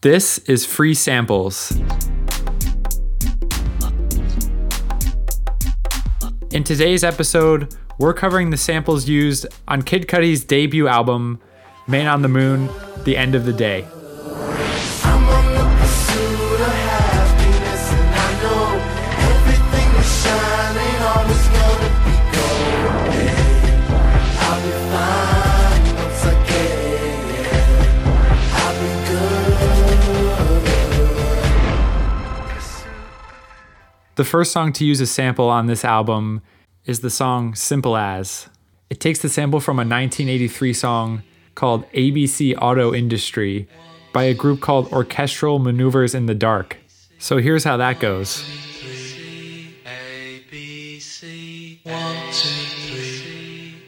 This is Free Samples. In today's episode, we're covering the samples used on Kid Cudi's debut album, Man on the Moon, The End of the Day. I'm on the pursuit of happiness, and I know everything is shining, always gonna be gold. I'll be fine once I get it. I'll be good. The first song to use a sample on this album is the song Simple As. It takes the sample from a 1983 song called ABC Auto Industry by a group called Orchestral Maneuvers in the Dark. So here's how that goes. ABC, 1, 2, 3.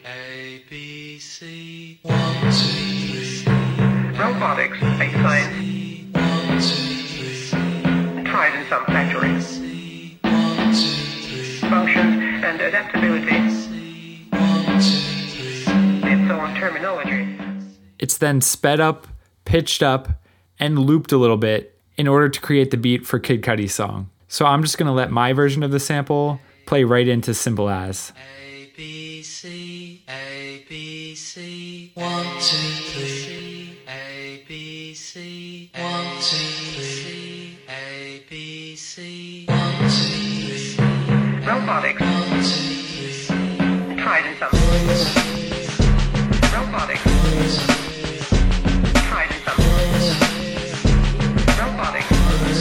ABC, 1, 2, 3. Robotics, a science 1, 2, 3. tried in some factories. 1, 2, 3. Functions and adaptability, 1, 2, 3. its own terminology. It's then sped up, pitched up, and looped a little bit in order to create the beat for Kid Cudi's song. So I'm just going to let my version of the sample play right into Simple As. ABC, ABC, 1, 2, 3. ABC, 1, 2, 3. ABC, 1, 2, 3. Robotics, 1, 2, 3. tried in some. Robotics, tried in some. Robotics,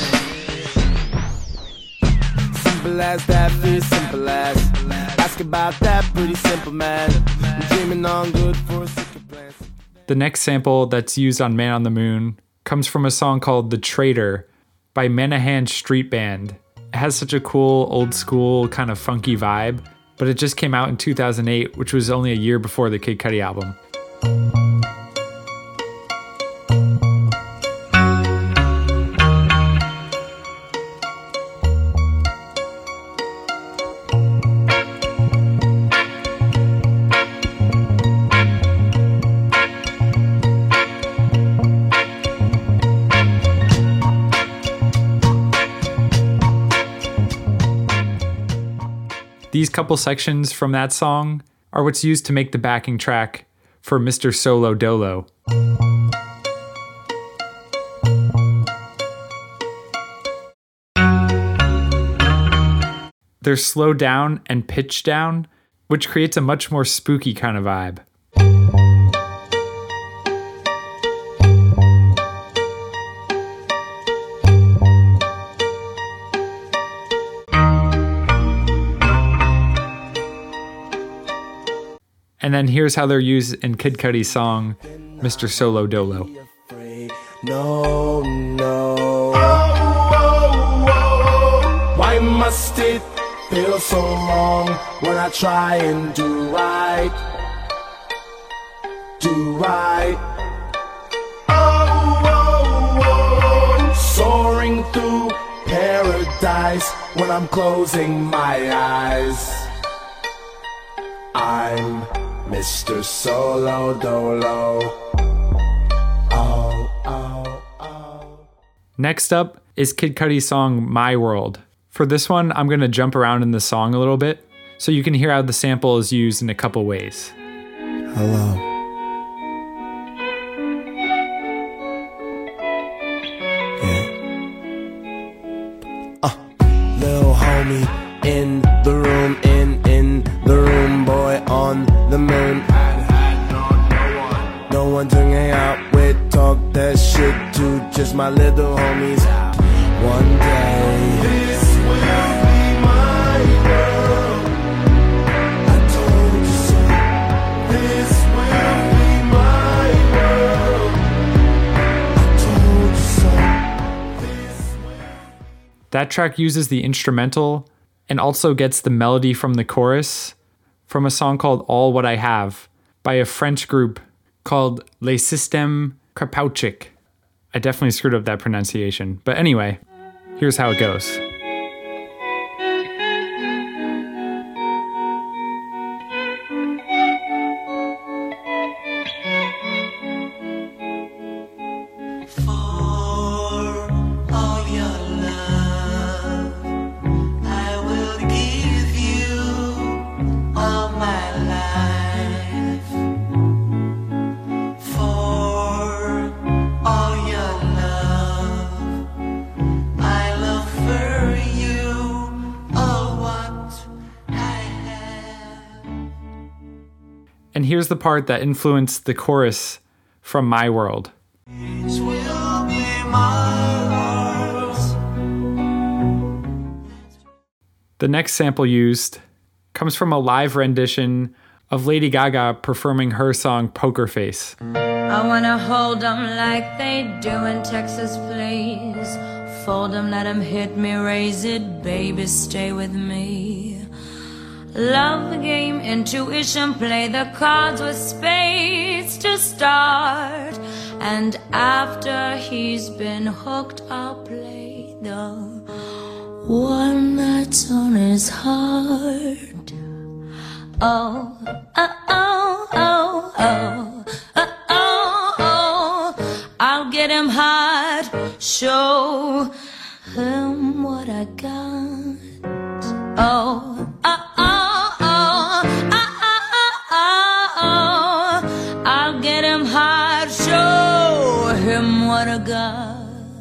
Simple as that, pretty simple as. Ask about that, pretty simple man. I'm dreaming on good for a second plan. The next sample that's used on Man on the Moon comes from a song called The Traitor by Menahan Street Band. It has such a cool, old school, kind of funky vibe, but it just came out in 2008, which was only a year before the Kid Cudi album. These couple sections from that song are what's used to make the backing track for Mr. Solo Dolo. They're slowed down and pitched down, which creates a much more spooky kind of vibe. And then here's how they're used in Kid Cudi's song, Mr. Solo Dolo. No, no. Why must it feel so wrong when I try and do right? Do right. Soaring through paradise when I'm closing my eyes. I'm Mr. Solo Dolo. Oh, oh, oh. Next up is Kid Cudi's song, My World. For this one, I'm going to jump around in the song a little bit, so you can hear how the sample is used in a couple ways. Hello. Little homie in the room, in the room, boy on the moon. No one to hang out with, talk that shit to, just my little homies. One day this will be my world. I told you so. This will be my world. I told you so. That track uses the instrumental and also gets the melody from the chorus from a song called All What I Have by a French group called Les Systèmes Krapauchik. I definitely screwed up that pronunciation. But anyway, here's how it goes. For here's the part that influenced the chorus from My World. The next sample used comes from a live rendition of Lady Gaga performing her song Poker Face. I wanna hold 'em like they do in Texas, please. Fold 'em, let 'em hit me, raise it, baby, stay with me. Love the game, intuition, play the cards with spades to start. And after he's been hooked, I'll play the one that's on his heart. Oh, oh, oh, oh, oh, oh, oh, oh. I'll get him hot, show him what I got. Oh, oh, oh, oh, oh, oh, oh, oh. I'll get him hot, show him what I got.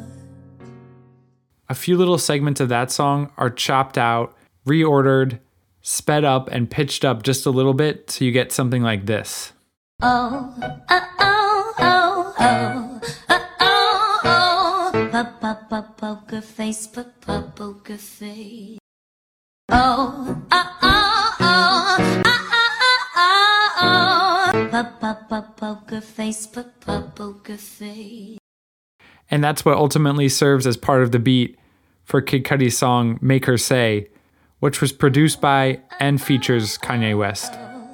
A few little segments of that song are chopped out, reordered, sped up, and pitched up just a little bit so you get something like this. Oh, oh, oh, oh, oh, oh, oh, oh. Poker face, poker face. Oh, oh, oh, oh, oh, oh, oh, poker face, poker face. And that's what ultimately serves as part of the beat for Kid Cudi's song Make Her Say, which was produced by and features Kanye West.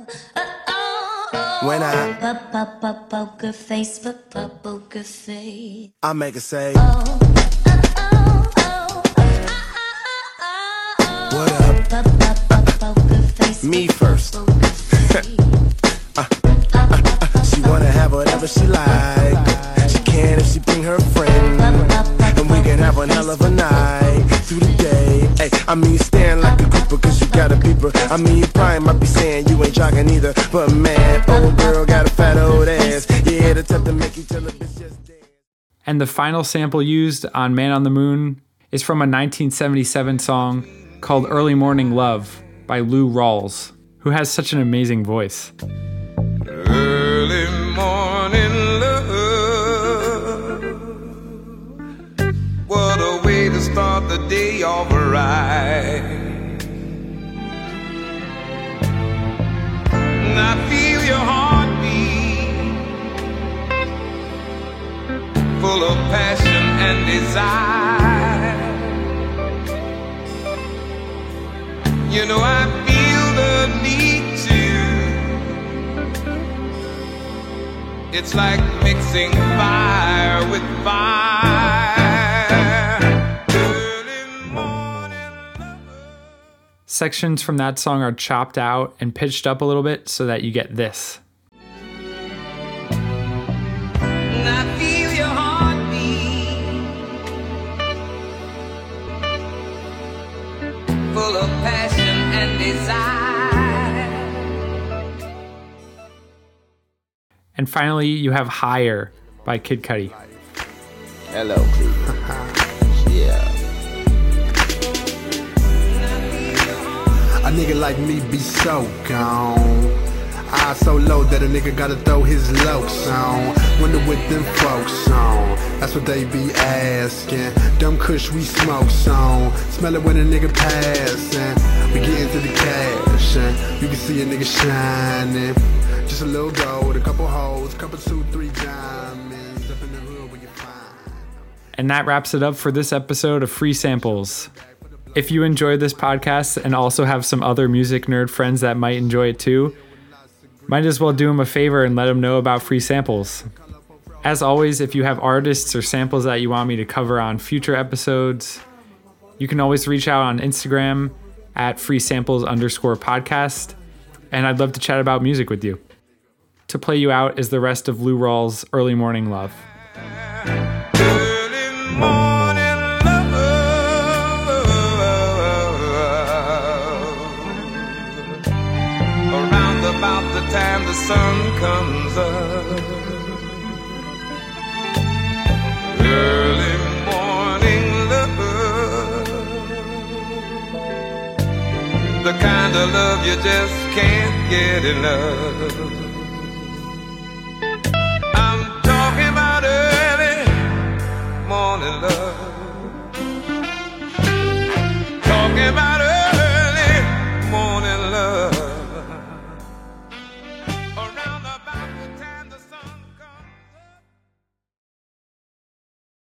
When Poker face, poker face. I make her say, what up? Me first. She wanna have whatever she like. She can if she bring her friend, and we can have one hell of a night through the day. Hey, I mean, stand like a grouper cause you got a beeper. I mean, you probably might be saying you ain't jogging either, but man, old girl got a fat old ass. Yeah, the type to make you tell a bitch just dance. And the final sample used on Man on the Moon is from a 1977 song called Early Morning Love by Lou Rawls, who has such an amazing voice. Early morning love, what a way to start the day off right. And I feel your heartbeat, full of passion and desire. You know I feel the need to. It's like mixing fire with fire. Early morning love. Sections from that song are chopped out and pitched up a little bit so that you get this. And I feel your heartbeat, full of passion and desire. And finally, you have Higher by Kid Cudi. Hello, Cleveland. Yeah. A nigga like me be so gone. Eyes so low that a nigga gotta throw his lokes on. Wonder what them folks on. That's what they be asking. Dumb kush we smoke on. Smell it when a nigga passing. We get into the cash and you can see a nigga shining. Just a little gold, a couple hoes, couple 2-3 diamonds up in the hood where you find. And that wraps it up for this episode of Free Samples. If you enjoyed this podcast and also have some other music nerd friends that might enjoy it too, might as well do them a favor and let them know about Free Samples. As always, if you have artists or samples that you want me to cover on future episodes, you can always reach out on Instagram at freesamples_podcast, and I'd love to chat about music with you. To play you out is the rest of Lou Rawls' Early Morning Love. Early morning love, around about the time the sun comes up. Early morning love, the kind of love you just can't get enough. fall in love. Talking about